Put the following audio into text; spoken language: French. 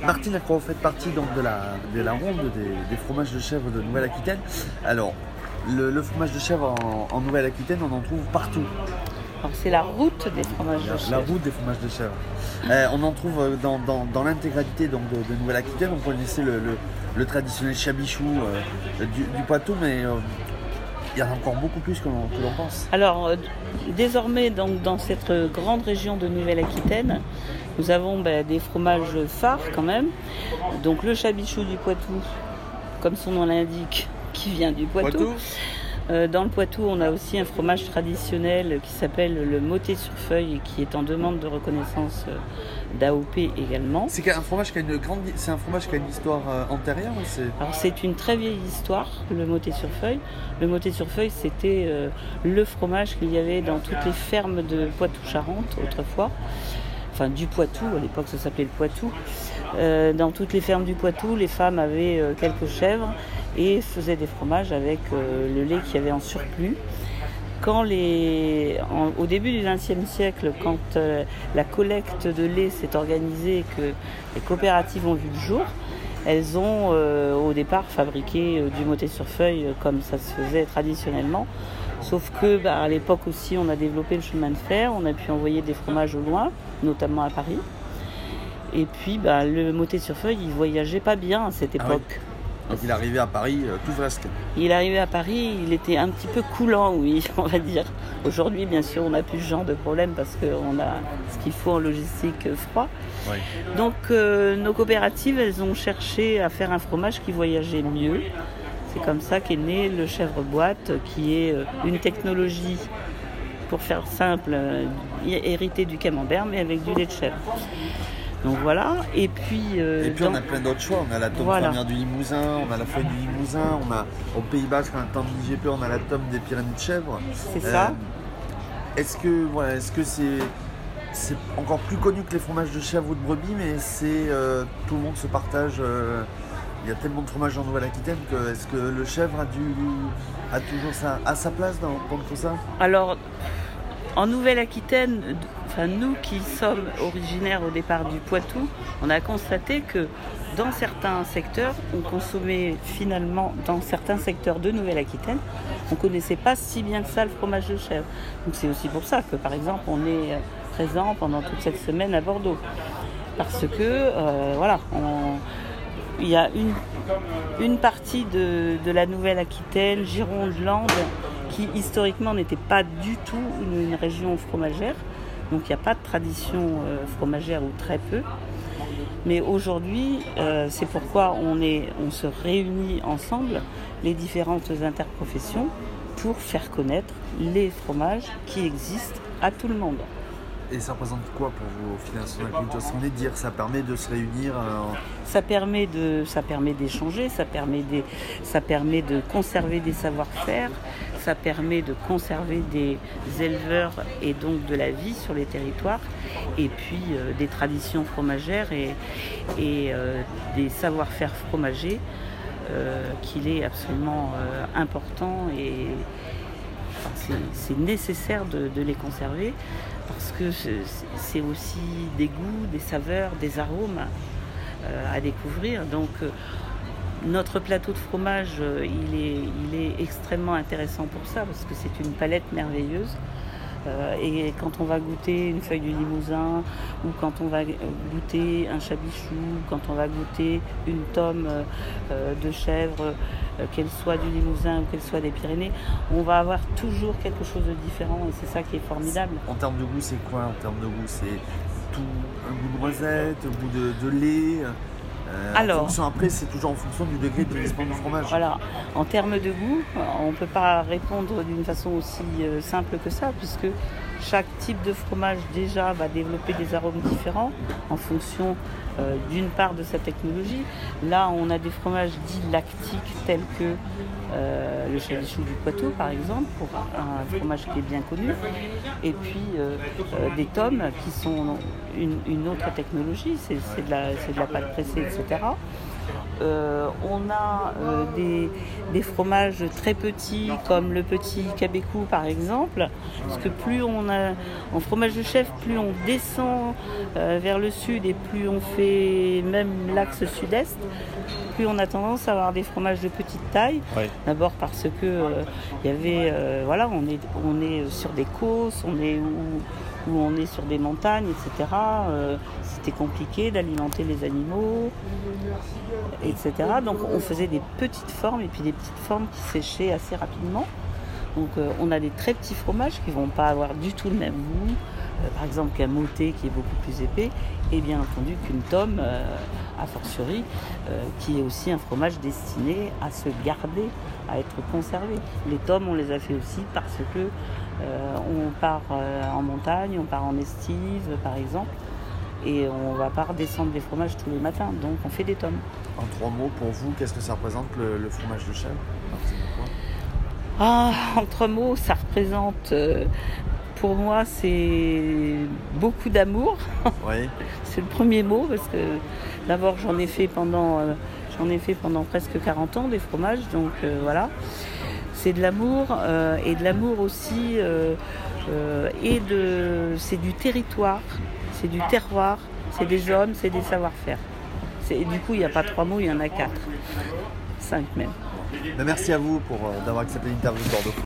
Martine, vous faites partie donc, de la ronde des fromages de chèvre de Nouvelle-Aquitaine. Alors, le fromage de chèvre en Nouvelle-Aquitaine, on en trouve partout. Alors, c'est la route des fromages de chèvre. La route des fromages de chèvre. On en trouve dans l'intégralité donc, de Nouvelle-Aquitaine. On connaissait le traditionnel chabichou du Poitou, mais il y en a encore beaucoup plus que l'on pense. Alors, désormais, donc, dans cette grande région de Nouvelle-Aquitaine, nous avons des fromages phares quand même. Donc, le chabichou du Poitou, comme son nom l'indique, qui vient du Poitou. Dans le Poitou, on a aussi un fromage traditionnel qui s'appelle le mottet sur feuille et qui est en demande de reconnaissance d'AOP également. C'est un fromage qui a une histoire antérieure ou c'est... Alors c'est une très vieille histoire, le mottet sur feuille. Le mottet sur feuille, c'était le fromage qu'il y avait dans toutes les fermes de Poitou-Charentes autrefois. Enfin du Poitou, à l'époque ça s'appelait le Poitou. Dans toutes les fermes du Poitou, les femmes avaient quelques chèvres et faisaient des fromages avec le lait qu'il y avait en surplus. Au début du XXe siècle, quand la collecte de lait s'est organisée et que les coopératives ont vu le jour, elles ont au départ fabriqué du mottet sur feuille comme ça se faisait traditionnellement. Sauf que à l'époque aussi, on a développé le chemin de fer, on a pu envoyer des fromages au loin, notamment à Paris. Et puis le mottet sur feuille, il voyageait pas bien à cette époque. Oui. Donc il arrivait à Paris tout flasque. Il arrivait à Paris, il était un petit peu coulant, oui, on va dire. Aujourd'hui, bien sûr, on n'a plus ce genre de problème parce qu'on a ce qu'il faut en logistique froid. Oui. Donc nos coopératives, elles ont cherché à faire un fromage qui voyageait mieux. C'est comme ça qu'est né le chèvre boîte, qui est une technologie, pour faire simple, héritée du camembert, mais avec du lait de chèvre. Donc voilà, et puis on a plein d'autres choix. On a la tome première du Limousin, on a la feuille du Limousin, on a au Pays Basque, on a la tome d'IGP, on a la tome des Pyrénées de Chèvre. C'est ça. Est-ce que c'est encore plus connu que les fromages de chèvre ou de brebis, mais tout le monde se partage. Il y a tellement de fromages en Nouvelle-Aquitaine que est-ce que le chèvre a toujours sa place dans tout ça? Alors, en Nouvelle-Aquitaine, nous qui sommes originaires au départ du Poitou, on a constaté que dans certains secteurs, on consommait finalement, dans certains secteurs de Nouvelle-Aquitaine, on ne connaissait pas si bien que ça le fromage de chèvre. Donc c'est aussi pour ça que, par exemple, on est présent pendant toute cette semaine à Bordeaux. Parce que, il y a une partie de la Nouvelle-Aquitaine, Gironde-Land, qui historiquement n'était pas du tout une région fromagère. Donc il n'y a pas de tradition fromagère ou très peu. Mais aujourd'hui, c'est pourquoi on se réunit ensemble, les différentes interprofessions, pour faire connaître les fromages qui existent à tout le monde. Et ça représente quoi pour vous, au final, sur la culture? Sans les dire, ça permet de se réunir Ça permet d'échanger, ça permet de conserver des savoir-faire, ça permet de conserver des éleveurs et donc de la vie sur les territoires, et puis des traditions fromagères et des savoir-faire fromagers qu'il est absolument important et c'est nécessaire de les conserver parce que c'est aussi des goûts, des saveurs, des arômes à découvrir. Donc notre plateau de fromage, il est extrêmement intéressant pour ça parce que c'est une palette merveilleuse. Et quand on va goûter une feuille du Limousin ou quand on va goûter un chabichou, quand on va goûter une tome de chèvre, qu'elle soit du Limousin ou qu'elle soit des Pyrénées, on va avoir toujours quelque chose de différent et c'est ça qui est formidable. En termes de goût, c'est quoi? En termes de goût, c'est tout un goût de noisette, un goût de lait. Après, c'est toujours en fonction du degré de vieillissement du fromage. Voilà. En termes de goût, on ne peut pas répondre d'une façon aussi simple que ça, puisque chaque type de fromage déjà va développer des arômes différents en fonction d'une part de sa technologie. Là, on a des fromages dits lactiques tels que le chabichou du Poitou, par exemple, pour un fromage qui est bien connu. Et puis des tomes qui sont une autre technologie, c'est de la pâte pressée, etc. On a des fromages très petits comme le petit Cabécou par exemple, parce que plus on a en fromage de chèvre, plus on descend vers le sud et plus on fait même l'axe sud-est, plus on a tendance à avoir des fromages de petite taille. Ouais. D'abord parce que il y avait voilà, on est sur des causses, on est où on est sur des montagnes, etc. C'était compliqué d'alimenter les animaux, etc. Donc on faisait des petites formes et puis des petites formes qui séchaient assez rapidement. Donc on a des très petits fromages qui ne vont pas avoir du tout le même goût. Par exemple qu'un moté qui est beaucoup plus épais et bien entendu qu'une tome, a fortiori, qui est aussi un fromage destiné à se garder, à être conservé. Les tomes on les a fait aussi parce que on part en montagne, on part en estive par exemple, et on ne va pas redescendre des fromages tous les matins, donc on fait des tomes. En 3 mots, pour vous, qu'est-ce que ça représente le fromage de chèvre? En 3 mots, ça représente, pour moi, c'est beaucoup d'amour. Oui. C'est le premier mot, parce que d'abord j'en ai fait pendant presque 40 ans des fromages, donc voilà. C'est de l'amour, et de l'amour aussi, c'est du territoire, c'est du terroir, c'est des hommes, c'est des savoir-faire. Du coup, il n'y a pas 3 mots, il y en a 4, 5 même. Merci à vous d'avoir accepté l'interview de Bordeaux.